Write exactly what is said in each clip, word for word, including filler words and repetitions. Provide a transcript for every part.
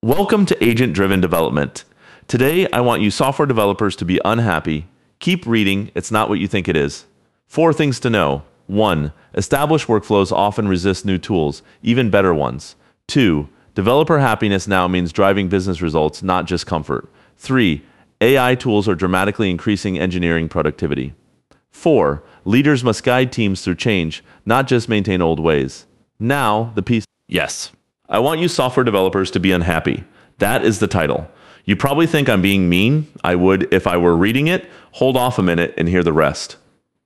Welcome to Agent-Driven Development. Today, I want you software developers to be unhappy. Keep reading, it's not what you think it is. Four things to know. One, established workflows often resist new tools, even better ones. Two, developer happiness now means driving business results, not just comfort. Three, A I tools are dramatically increasing engineering productivity. Four, leaders must guide teams through change, not just maintain old ways. Now, the piece. Yes. I want you software developers to be unhappy. That is the title. You probably think I'm being mean. I would if I were reading it. Hold off a minute and hear the rest.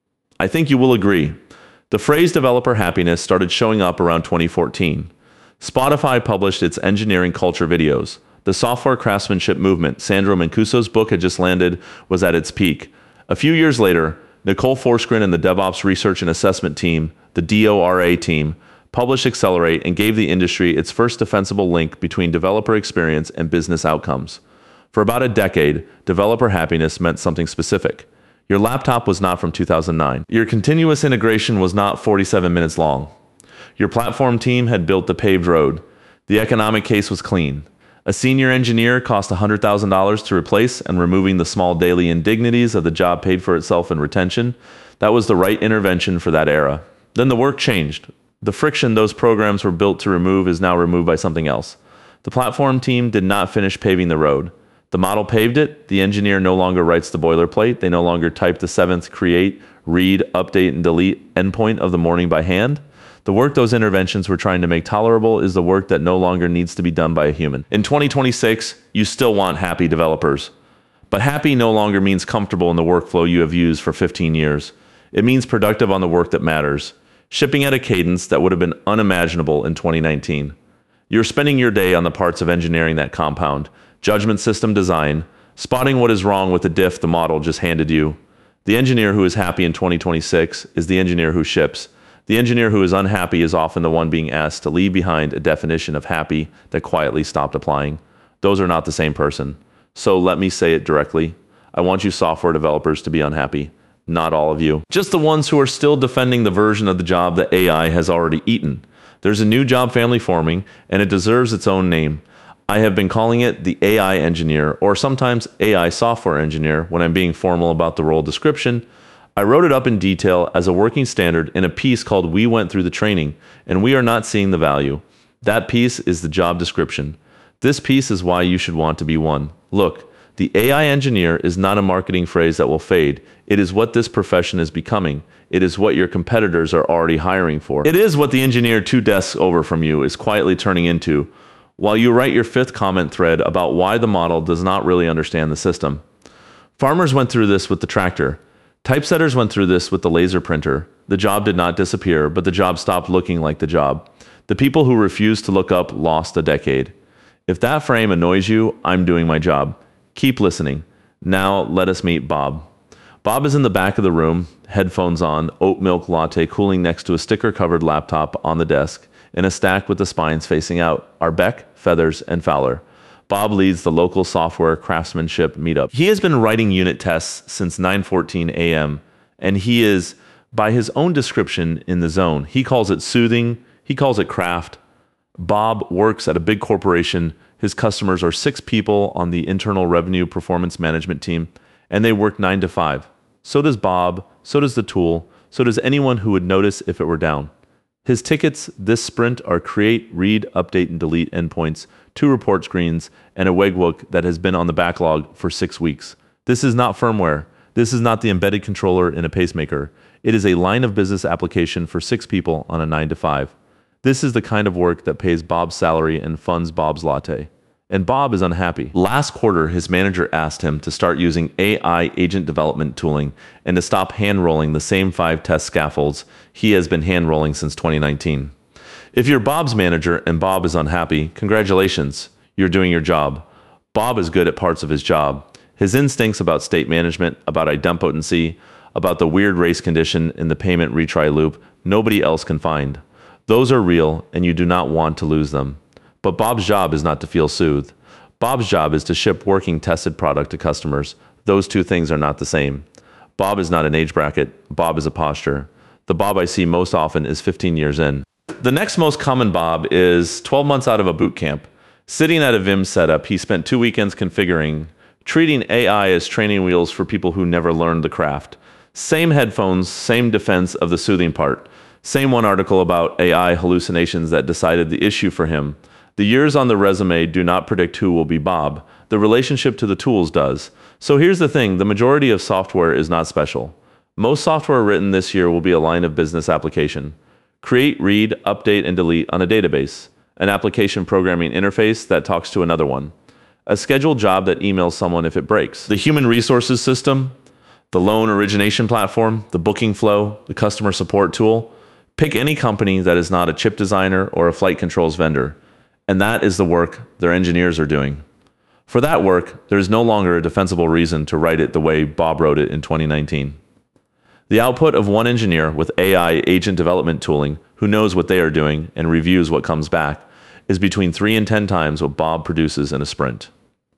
I think you will agree. The phrase developer happiness started showing up around twenty fourteen. Spotify published its engineering culture videos. The software craftsmanship movement, Sandro Mancuso's book had just landed, was at its peak. A few years later, Nicole Forsgren and the DevOps Research and Assessment team, the D O R A team, published Accelerate and gave the industry its first defensible link between developer experience and business outcomes. For about a decade, developer happiness meant something specific. Your laptop was not from two thousand nine. Your continuous integration was not forty-seven minutes long. Your platform team had built the paved road. The economic case was clean. A senior engineer cost one hundred thousand dollars to replace, and removing the small daily indignities of the job paid for itself in retention. That was the right intervention for that era. Then the work changed. The friction those programs were built to remove is now removed by something else. The platform team did not finish paving the road. The model paved it. The engineer no longer writes the boilerplate. They no longer type the seventh create, read, update, and delete endpoint of the morning by hand. The work those interventions were trying to make tolerable is the work that no longer needs to be done by a human. In twenty twenty-six, you still want happy developers. But happy no longer means comfortable in the workflow you have used for fifteen years. It means productive on the work that matters. Shipping at a cadence that would have been unimaginable in twenty nineteen. You're spending your day on the parts of engineering that compound, judgment system design, spotting what is wrong with the diff the model just handed you. The engineer who is happy in twenty twenty-six is the engineer who ships. The engineer who is unhappy is often the one being asked to leave behind a definition of happy that quietly stopped applying. Those are not the same person. So let me say it directly. I want you software developers to be unhappy. Not all of you. Just the ones who are still defending the version of the job that A I has already eaten. There's a new job family forming, and it deserves its own name. I have been calling it the A I engineer, or sometimes A I software engineer when I'm being formal about the role description. I wrote it up in detail as a working standard in a piece called We Went Through the Training, and we are not seeing the value. That piece is the job description. This piece is why you should want to be one. Look, the A I engineer is not a marketing phrase that will fade. It is what this profession is becoming. It is what your competitors are already hiring for. It is what the engineer two desks over from you is quietly turning into, while you write your fifth comment thread about why the model does not really understand the system. Farmers went through this with the tractor. Typesetters went through this with the laser printer. The job did not disappear, but the job stopped looking like the job. The people who refused to look up lost a decade. If that frame annoys you, I'm doing my job. Keep listening. Now let us meet Bob. Bob is in the back of the room, headphones on, oat milk latte cooling next to a sticker-covered laptop on the desk, in a stack with the spines facing out, are Beck, Feathers, and Fowler. Bob leads the local software craftsmanship meetup. He has been writing unit tests since nine fourteen a m, and he is, by his own description, in the zone. He calls it soothing. He calls it craft. Bob works at a big corporation. His customers are six people on the internal revenue performance management team, and they work nine to five. So does Bob, so does the tool, so does anyone who would notice if it were down. His tickets this sprint are create, read, update, and delete endpoints, two report screens, and a webhook that has been on the backlog for six weeks. This is not firmware. This is not the embedded controller in a pacemaker. It is a line of business application for six people on a nine to five. This is the kind of work that pays Bob's salary and funds Bob's latte. And Bob is unhappy. Last quarter, his manager asked him to start using A I agent development tooling and to stop hand-rolling the same five test scaffolds he has been hand-rolling since twenty nineteen. If you're Bob's manager and Bob is unhappy, congratulations, you're doing your job. Bob is good at parts of his job. His instincts about state management, about idempotency, about the weird race condition in the payment retry loop, nobody else can find. Those are real, and you do not want to lose them. But Bob's job is not to feel soothed. Bob's job is to ship working tested product to customers. Those two things are not the same. Bob is not an age bracket. Bob is a posture. The Bob I see most often is fifteen years in. The next most common Bob is twelve months out of a boot camp. Sitting at a Vim setup, he spent two weekends configuring, treating A I as training wheels for people who never learned the craft. Same headphones, same defense of the soothing part. Same one article about A I hallucinations that decided the issue for him. The years on the resume do not predict who will be Bob. The relationship to the tools does. So here's the thing, the majority of software is not special. Most software written this year will be a line of business application. Create, read, update, and delete on a database. An application programming interface that talks to another one. A scheduled job that emails someone if it breaks. The human resources system, the loan origination platform, the booking flow, the customer support tool. Pick any company that is not a chip designer or a flight controls vendor. And that is the work their engineers are doing. For that work, there is no longer a defensible reason to write it the way Bob wrote it in twenty nineteen. The output of one engineer with A I agent development tooling who knows what they are doing and reviews what comes back is between three and ten times what Bob produces in a sprint.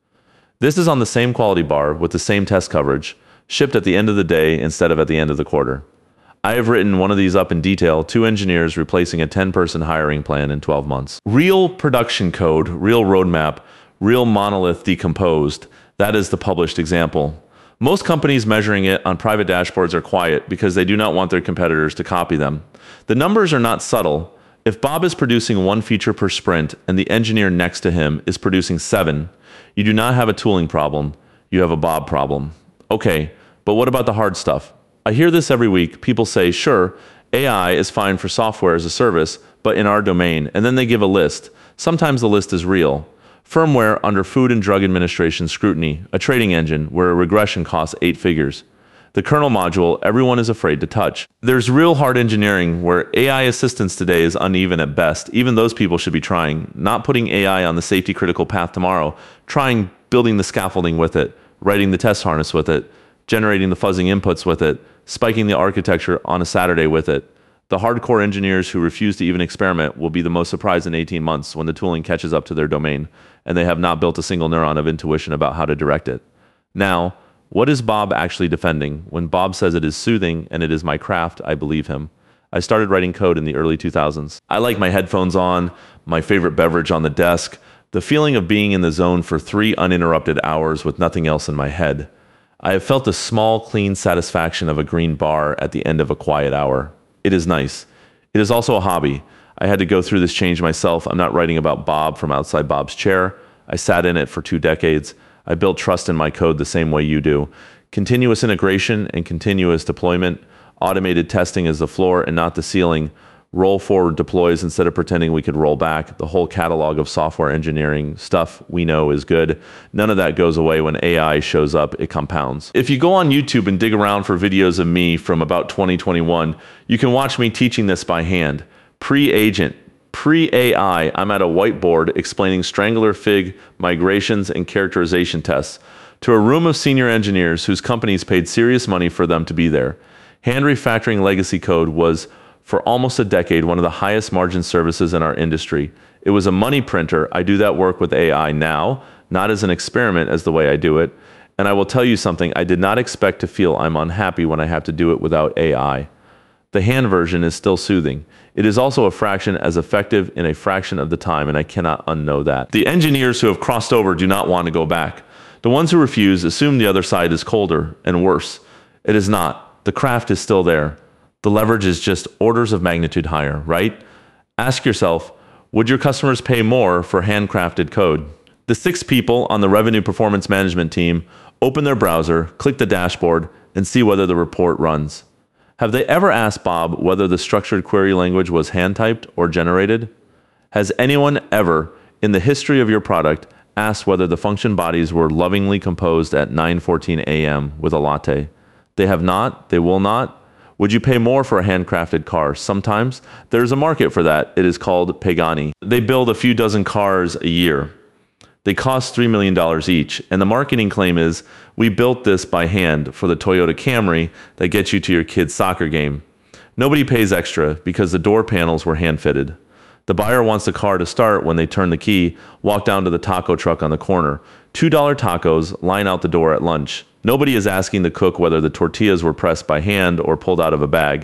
This is on the same quality bar with the same test coverage, shipped at the end of the day instead of at the end of the quarter. I have written one of these up in detail, two engineers replacing a ten-person hiring plan in twelve months. Real production code, real roadmap, real monolith decomposed, that is the published example. Most companies measuring it on private dashboards are quiet because they do not want their competitors to copy them. The numbers are not subtle. If Bob is producing one feature per sprint and the engineer next to him is producing seven, you do not have a tooling problem, you have a Bob problem. Okay, but what about the hard stuff? I hear this every week. People say, sure, A I is fine for software as a service, but in our domain, and then they give a list. Sometimes the list is real. Firmware under Food and Drug Administration scrutiny, a trading engine where a regression costs eight figures. The kernel module everyone is afraid to touch. There's real hard engineering where A I assistance today is uneven at best. Even those people should be trying, not putting A I on the safety critical path tomorrow, trying building the scaffolding with it, writing the test harness with it, generating the fuzzing inputs with it, spiking the architecture on a Saturday with it. The hardcore engineers who refuse to even experiment will be the most surprised in eighteen months when the tooling catches up to their domain and they have not built a single neuron of intuition about how to direct it. Now, what is Bob actually defending? When Bob says it is soothing and it is my craft, I believe him. I started writing code in the early two thousands. I like my headphones on, my favorite beverage on the desk, the feeling of being in the zone for three uninterrupted hours with nothing else in my head. I have felt the small, clean satisfaction of a green bar at the end of a quiet hour. It is nice. It is also a hobby. I had to go through this change myself. I'm not writing about Bob from outside Bob's chair. I sat in it for two decades. I built trust in my code the same way you do. Continuous integration and continuous deployment. Automated testing is the floor and not the ceiling. Roll forward deploys instead of pretending we could roll back. The whole catalog of software engineering stuff we know is good. None of that goes away when A I shows up, it compounds. If you go on YouTube and dig around for videos of me from about twenty twenty-one, you can watch me teaching this by hand. Pre-agent, pre-A I, I'm at a whiteboard explaining Strangler Fig migrations and characterization tests to a room of senior engineers whose companies paid serious money for them to be there. Hand refactoring legacy code was for almost a decade, one of the highest margin services in our industry. It was a money printer. I do that work with A I now, not as an experiment as the way I do it. And I will tell you something, I did not expect to feel I'm unhappy when I have to do it without A I. The hand version is still soothing. It is also a fraction as effective in a fraction of the time, and I cannot unknow that. The engineers who have crossed over do not want to go back. The ones who refuse assume the other side is colder and worse. It is not. The craft is still there. The leverage is just orders of magnitude higher, right? Ask yourself, would your customers pay more for handcrafted code? The six people on the revenue performance management team open their browser, click the dashboard, and see whether the report runs. Have they ever asked Bob whether the structured query language was hand-typed or generated? Has anyone ever, in the history of your product, asked whether the function bodies were lovingly composed at nine fourteen a m with a latte? They have not, they will not. Would you pay more for a handcrafted car? Sometimes. There's a market for that. It is called Pagani. They build a few dozen cars a year. They cost three million dollars each, and the marketing claim is, we built this by hand for the Toyota Camry that gets you to your kid's soccer game. Nobody pays extra because the door panels were hand-fitted. The buyer wants the car to start when they turn the key, walk down to the taco truck on the corner. two dollar tacos line out the door at lunch. Nobody is asking the cook whether the tortillas were pressed by hand or pulled out of a bag.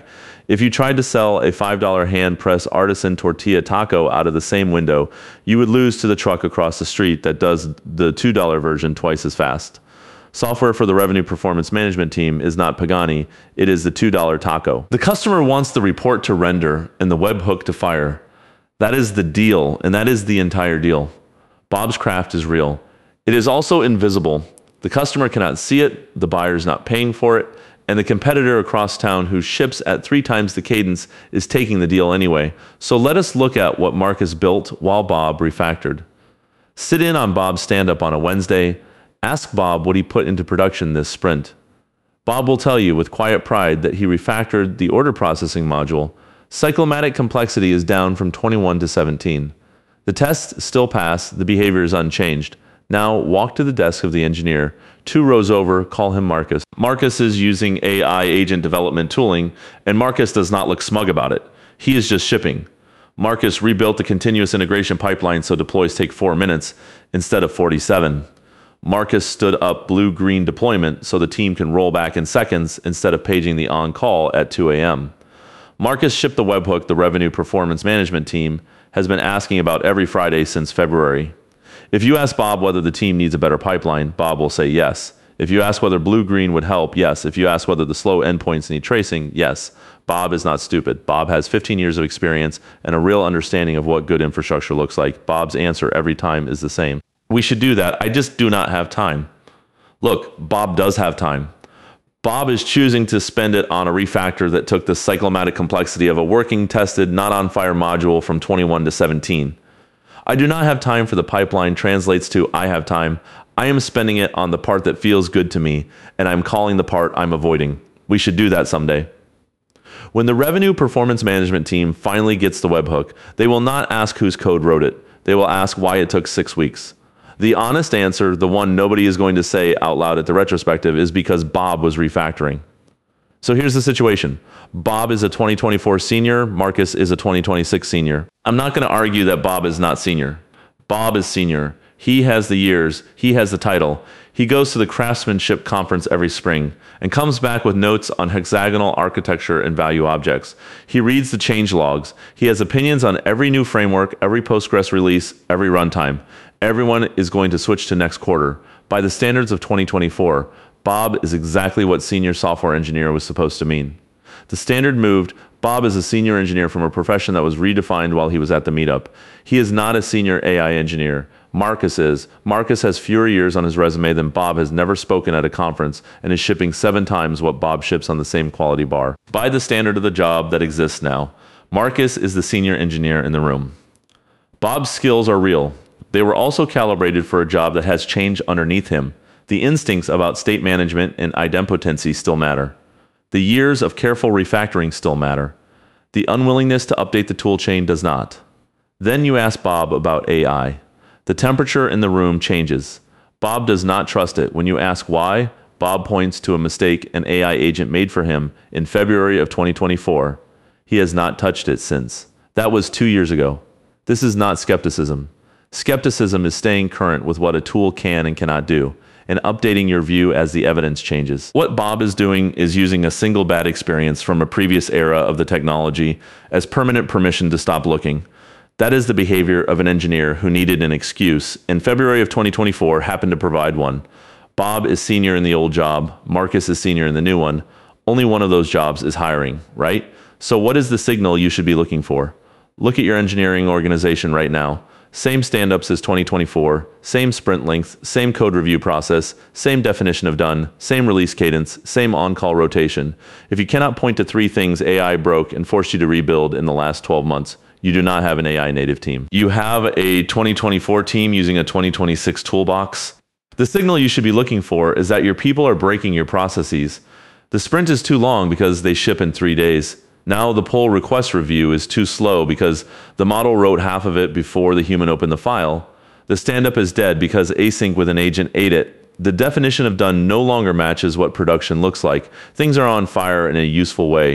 If you tried to sell a five dollar hand-pressed artisan tortilla taco out of the same window, you would lose to the truck across the street that does the two dollar version twice as fast. Software for the revenue performance management team is not Pagani, it is the two dollar taco. The customer wants the report to render and the webhook to fire. That is the deal, and that is the entire deal. Bob's craft is real. It is also invisible. The customer cannot see it, the buyer is not paying for it, and the competitor across town who ships at three times the cadence is taking the deal anyway. So let us look at what Marcus built while Bob refactored. Sit in on Bob's stand-up on a Wednesday. Ask Bob what he put into production this sprint. Bob will tell you with quiet pride that he refactored the order processing module. Cyclomatic complexity is down from twenty-one to seventeen. The tests still pass, the behavior is unchanged. Now walk to the desk of the engineer. Two rows over, call him Marcus. Marcus is using A I agent development tooling, and Marcus does not look smug about it. He is just shipping. Marcus rebuilt the continuous integration pipeline so deploys take four minutes instead of forty-seven. Marcus stood up blue-green deployment so the team can roll back in seconds instead of paging the on-call at two A M Marcus shipped the webhook the revenue performance management team has been asking about every Friday since February. If you ask Bob whether the team needs a better pipeline, Bob will say yes. If you ask whether blue-green would help, yes. If you ask whether the slow endpoints need tracing, yes. Bob is not stupid. Bob has fifteen years of experience and a real understanding of what good infrastructure looks like. Bob's answer every time is the same. We should do that. I just do not have time. Look, Bob does have time. Bob is choosing to spend it on a refactor that took the cyclomatic complexity of a working, tested, not on fire module from twenty-one to seventeen. I do not have time for the pipeline translates to I have time. I am spending it on the part that feels good to me, and I'm calling the part I'm avoiding. We should do that someday. When the revenue performance management team finally gets the webhook, they will not ask whose code wrote it. They will ask why it took six weeks. The honest answer, the one nobody is going to say out loud at the retrospective, is because Bob was refactoring. So here's the situation. Bob is a twenty twenty-four senior, Marcus is a twenty twenty-six senior. I'm not going to argue that Bob is not senior. Bob is senior. He has the years, he has the title. He goes to the craftsmanship conference every spring and comes back with notes on hexagonal architecture and value objects. He reads the change logs. He has opinions on every new framework, every Postgres release, every runtime. Everyone is going to switch to next quarter. By the standards of twenty twenty-four, Bob is exactly what senior software engineer was supposed to mean. The standard moved. Bob is a senior engineer from a profession that was redefined while he was at the meetup. He is not a senior A I engineer. Marcus is. Marcus has fewer years on his resume than Bob has never spoken at a conference and is shipping seven times what Bob ships on the same quality bar. By the standard of the job that exists now, Marcus is the senior engineer in the room. Bob's skills are real. They were also calibrated for a job that has changed underneath him. The instincts about state management and idempotency still matter. The years of careful refactoring still matter. The unwillingness to update the toolchain does not. Then you ask Bob about A I. The temperature in the room changes. Bob does not trust it. When you ask why, Bob points to a mistake an A I agent made for him in February of twenty twenty-four. He has not touched it since. That was two years ago. This is not skepticism. Skepticism is staying current with what a tool can and cannot do, and updating your view as the evidence changes. What Bob is doing is using a single bad experience from a previous era of the technology as permanent permission to stop looking. That is the behavior of an engineer who needed an excuse, and February of twenty twenty-four happened to provide one. Bob is senior in the old job, Marcus is senior in the new one. Only one of those jobs is hiring, right? So what is the signal you should be looking for? Look at your engineering organization right now. Same stand-ups as twenty twenty-four, same sprint length, same code review process, same definition of done, same release cadence, same on-call rotation. If you cannot point to three things A I broke and forced you to rebuild in the last twelve months, you do not have an A I native team. You have a twenty twenty-four team using a twenty twenty-six toolbox. The signal you should be looking for is that your people are breaking your processes. The sprint is too long because they ship in three days. Now the pull request review is too slow because the model wrote half of it before the human opened the file. The stand-up is dead because async with an agent ate it. The definition of done no longer matches what production looks like. Things are on fire in a useful way.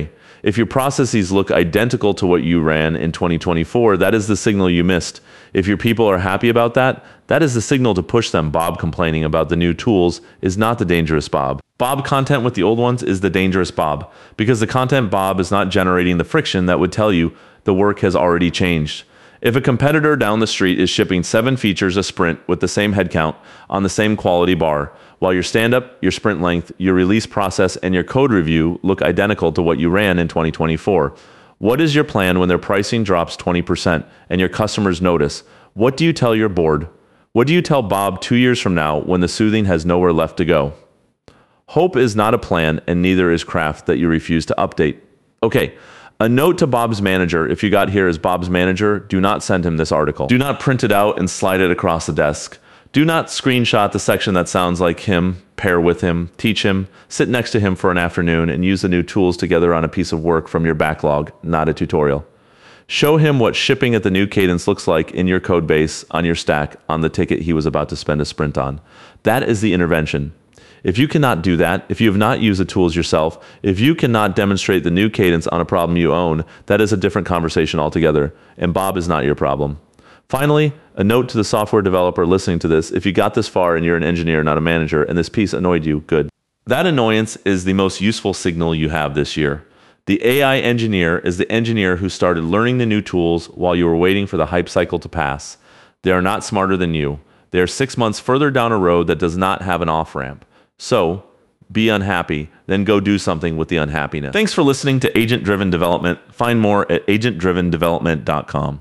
If your processes look identical to what you ran in twenty twenty-four, that is the signal you missed. If your people are happy about that, that is the signal to push them. Bob complaining about the new tools is not the dangerous Bob. Bob content with the old ones is the dangerous Bob, because the content Bob is not generating the friction that would tell you the work has already changed. If a competitor down the street is shipping seven features a sprint with the same headcount on the same quality bar, while your stand-up, your sprint length, your release process, and your code review look identical to what you ran in twenty twenty-four, what is your plan when their pricing drops twenty percent and your customers notice? What do you tell your board? What do you tell Bob two years from now when the soothing has nowhere left to go? Hope is not a plan, and neither is craft that you refuse to update. Okay. A note to Bob's manager: if you got here as Bob's manager, do not send him this article. Do not print it out and slide it across the desk. Do not screenshot the section that sounds like him, pair with him, teach him, sit next to him for an afternoon, and use the new tools together on a piece of work from your backlog, not a tutorial. Show him what shipping at the new cadence looks like in your code base, on your stack, on the ticket he was about to spend a sprint on. That is the intervention. If you cannot do that, if you have not used the tools yourself, if you cannot demonstrate the new cadence on a problem you own, that is a different conversation altogether, and Bob is not your problem. Finally, a note to the software developer listening to this: if you got this far and you're an engineer, not a manager, and this piece annoyed you, good. That annoyance is the most useful signal you have this year. The A I engineer is the engineer who started learning the new tools while you were waiting for the hype cycle to pass. They are not smarter than you. They are six months further down a road that does not have an off-ramp. So, be unhappy, then go do something with the unhappiness. Thanks for listening to Agent Driven Development. Find more at agent driven development dot com.